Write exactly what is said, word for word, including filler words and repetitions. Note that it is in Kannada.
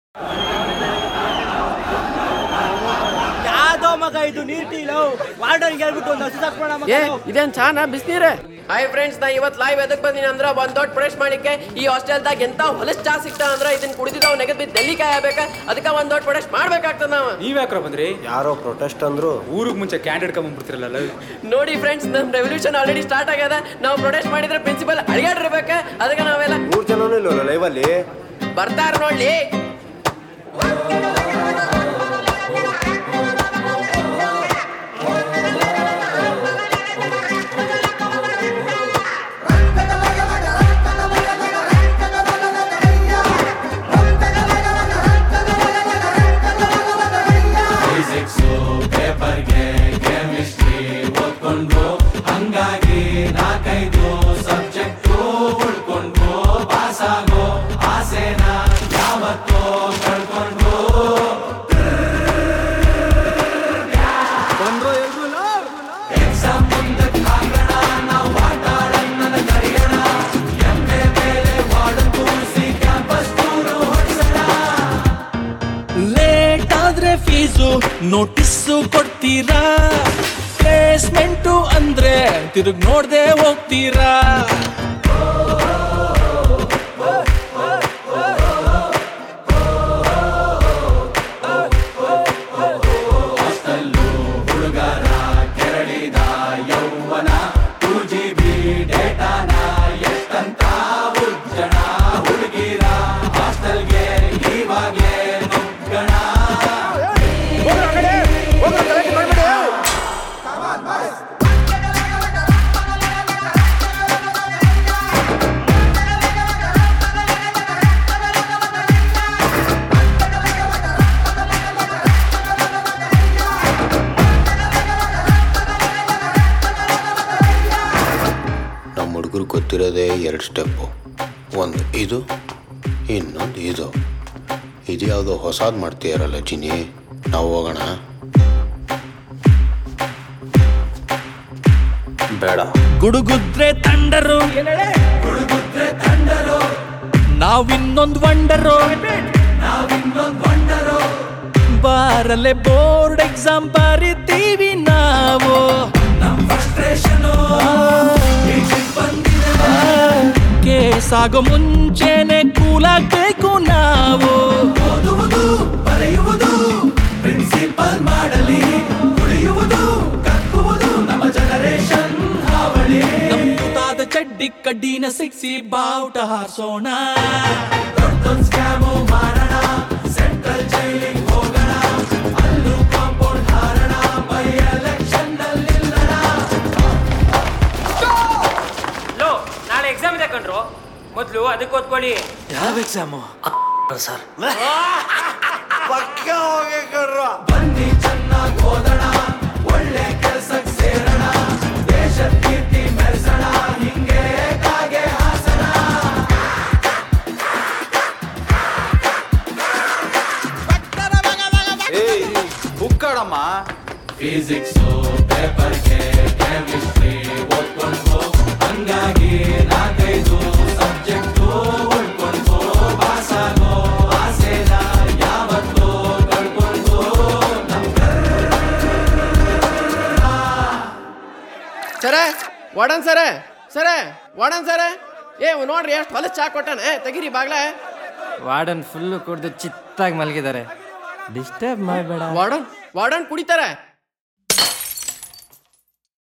ಮಗ ಇದು ನೀರ್ಟಿಲೋ ವಾರ್ಡನ್ಗೆ ಹೇಳ್ಬಿಟ್ಟು ಒಂದು ಹಸು ತಕ್ಕೋಣ ಮಗ. ಏ ಇದೇನ್ ಚಾನಾ ಬಿಸ್ನೀರೇ? ಹಾಯ್ ಫ್ರೆಂಡ್ಸ್, ನಾ ಇವತ್ತು ಲೈವ್ ಎದಕ್ ಬಂದಿನಿ ಅಂದ್ರೆ ಒಂದ್ ದೊಡ್ಡ ಪ್ರೊಟೆಸ್ಟ್ ಮಾಡ್ಲಿಕ್ಕೆ. ಈ ಹಾಸ್ಟೆಲ್ದಾಗ ಎಂತ ಹೊಲಸ್ ಚಾ ಸಿಗ್ತಾ ಅಂದ್ರೆ ಇದನ್ನ ಕುಡಿದಿದ್ದಾವ್ ನೆಗದ್ ಬಿದ್ದು ನೆಲ್ಲಿಕಾಯಿ ಆಗ್ಬೇಕ. ಅದಕ್ಕೆ ಒಂದ್ ದೊಡ್ಡ ಪ್ರೊಟೆಸ್ಟ್ ಮಾಡ್ಬೇಕಾಗ್ತದ. ನಾವು ನೀವ್ ಯಾಕ್ರ ಬಂದ್ರಿ? ಯಾರೋ ಪ್ರೊಟೆಸ್ಟ್ ಅಂದ್ರು. ಊರಿಗೆ ಮುಂಚೆ ಕ್ಯಾಂಡಿಡೇಟ್ ಕಮ್ಮಬಿಡ್ತಿರಲ್ಲ. ನೋಡಿ ಫ್ರೆಂಡ್ಸ್, ನಮ್ ರೆವಲ್ಯೂಷನ್ ಆಲ್ರೆಡಿ ಸ್ಟಾರ್ಟ್ ಆಗ್ಯದ. ನಾವು ಪ್ರೊಟೆಸ್ಟ್ ಮಾಡಿದ್ರೆ ಪ್ರಿನ್ಸಿಪಲ್ ಅಡಿಗಾಡಿರ್ಬೇಕ. ಅದಕ್ಕೆ ನಾವೆಲ್ಲ ಮೂರ್ ಜನನೂ ಇಲ್ಲವಲ್ಲ ಲೈವ್ ಅಲ್ಲಿ ಬರ್ತಾರ ನೋಡ್ಲಿ. ಹಂಗಾಗಿ ನಾಲ್ಕೈದು ಸಬ್ಜೆಕ್ಟು ಉಳ್ಕೊಂಡು ಪಾಸಾಗೋ ಆಸೆನ ಯಾವತ್ತೋ ಕಳ್ಕೊಂಡು ಎಕ್ಸಾಮ್ ಮುಂದಕ್ಕೆ ಹಾಕೋಣ, ನಾವು ಆಟ ಆಡೋಣ ಕರೆಯೋಣ, ಎಮ್ಮೆ ಮೇಲೆ ವಾರ್ಡನ್ ಕೂರಿಸಿ ಕ್ಯಾಂಪಸ್ ಟೂರು ಹೊಡ್ಸೋಣ. ಲೇಟ್ ಆದ್ರೆ ಫೀಸು ನೋಟಿಸ್ಸು ಕೊಡ್ತೀರಾ? ಪ್ಲೇಸ್ಮೆಂಟು ಅಂದ್ರೆ ತಿರುಗ್ ನೋಡ್ದೆ ಹೋಗ್ತೀರಾ? ಹಾಸ್ಟೆಲ್ಲು ಹುಡುಗರ ಕೆರಳಿದ ಯೌವನ, ಟೂ ಜಿ ಬಿ ಡೇಟಾನ ಎಷ್ಟಂತ ಉಜ್ಜಣ. ಹುಡುಗಿರ ಹಾಸ್ಟೆಲ್ಗೆ ಇವಾಗ್ಲೇ ನುಗ್ಗಣ. ನಮ್ಮ ಹುಡುಗರು ಗೊತ್ತಿರೋದೇ ಎರಡು ಸ್ಟೆಪ್ಪು. ಒಂದು ಇದು, ಇನ್ನೊಂದು ಇದು. ಇದು ಯಾವುದೋ ಹೊಸಾದ್ ಮಾಡ್ತೀಯಾರಲ್ಲ ಜಿನಿ, ನಾವು ಹೋಗೋಣ. ಬೇಡ. ಗುಡುಗುದ್ರೆ ತಂಡರು, ಹುಡುಗುದ್ರೆ ತಂಡರು, ನಾವಿನ್ನೊಂದ್ ವಂಡರು, ನಾವಿನ್ನೊಂದ್ ವಂಡರು. ಬಾರಲೆ ಬೋರ್ಡ್ ಎಕ್ಸಾಮ್ ಬರಿತೀವಿ ನಾವು. ನಮ್ ಫ್ರಸ್ಟ್ರೇಷನು ಬಂದಿದೆ. ಕೇಸಾಗೋ ಮುಂಚೆನೆ ಕೂಲಾಗ್ಬೇಕು ನಾವು. ಓದುವುದು ಬರೆಯುವುದು ಪ್ರಿನ್ಸಿಪಲ್ ಮಾಡಲಿ, ಉಳಿಯುವುದು ಕಕ್ಕುವುದು ನಮ್ಮ ಜನರೇಷನ್ ಹಾವಳಿ. ನಮ್ಮದಾದ ಚಡ್ಡಿ ಕಡ್ಡಿನ ಸಿಕ್ಸಿ ಬಾವುಟ ಹಾರಿಸೋಣ. ದೊಡ್ಡದೊಂದು ಸ್ಕ್ಯಾಮು ಮಾಡೋಣ, ಸೆಂಟ್ರಲ್ ಜೈಲಿಗೆ ಹೋಗೋಣ, ಅಲ್ಲೂ ಕಾಂಪೌಂಡ್ ಹಾರಣ, ಬೈ ಎಲೆಕ್ಷನ್ ನಲ್ಲಿ ನಿಲ್ಲೋಣ. ಲೋ ನಾಳೆ ಎಕ್ಸಾಮ್ ಇದೆ ಕಣ್ರು, ಮೊದ್ಲು ಅದಕ್ಕೆ ಓದ್ಕೊಳ್ಳಿ. ಯಾವ ಎಕ್ಸಾಮು ಸರ್? ಬನ್ನಿ ಚೆನ್ನಾಗಿ ಓದೋಣ, ಒಳ್ಳೆ ಕೆಲ್ಸಕ್ಕೆ ಸೇರೋಣ, ದೇಶದ ಕೀರ್ತಿ ಮೆರೆಸೋಣ, ಹಿಂಗೆ ಕಾಗೆ ಹಾಸನ. ಬುಕ್ಕಡಮ್ಮ. ಫಿಸಿಕ್ಸು ಪೇಪರ್ಗೆ ಕೆಮಿಸ್ಟ್ರಿ ಓದ್ಕೊಂಡು, ಹಂಗಾಗಿ ನಾಲ್ಕೈದು ಸಬ್ಜೆಕ್ಟು ಉಳ್ಕೊಂಡು ಪಾಸಾಗೋ ಆಸೆನ ಯಾವತ್ತೋ ಕಳ್ಕೊಂಡು. ಸರೇ ವಾರ್ಡನ್ ಸರೇ ಸರೇ ವಾರ್ಡನ್ ಸರೇ, ಏ ನೋಡ್ರಿ ಎಷ್ಟು ಹೊಲಸ್ ಚಾ ಕೊಟ್ಟಾನೆ. ತೆಗಿರಿ ಬಾಗ್ಲೆ. ವಾರ್ಡನ್ ಫುಲ್ಲು ಕುಡ್ದು ಚಿತ್ತಾಗಿ ಮಲಗಿದ್ದಾರೆ, ಡಿಸ್ಟರ್ಬ್ ಮಾಡಬೇಡ. ವಾರ್ಡನ್ ವಾರ್ಡನ್ ಕುಡಿತಾರೆ.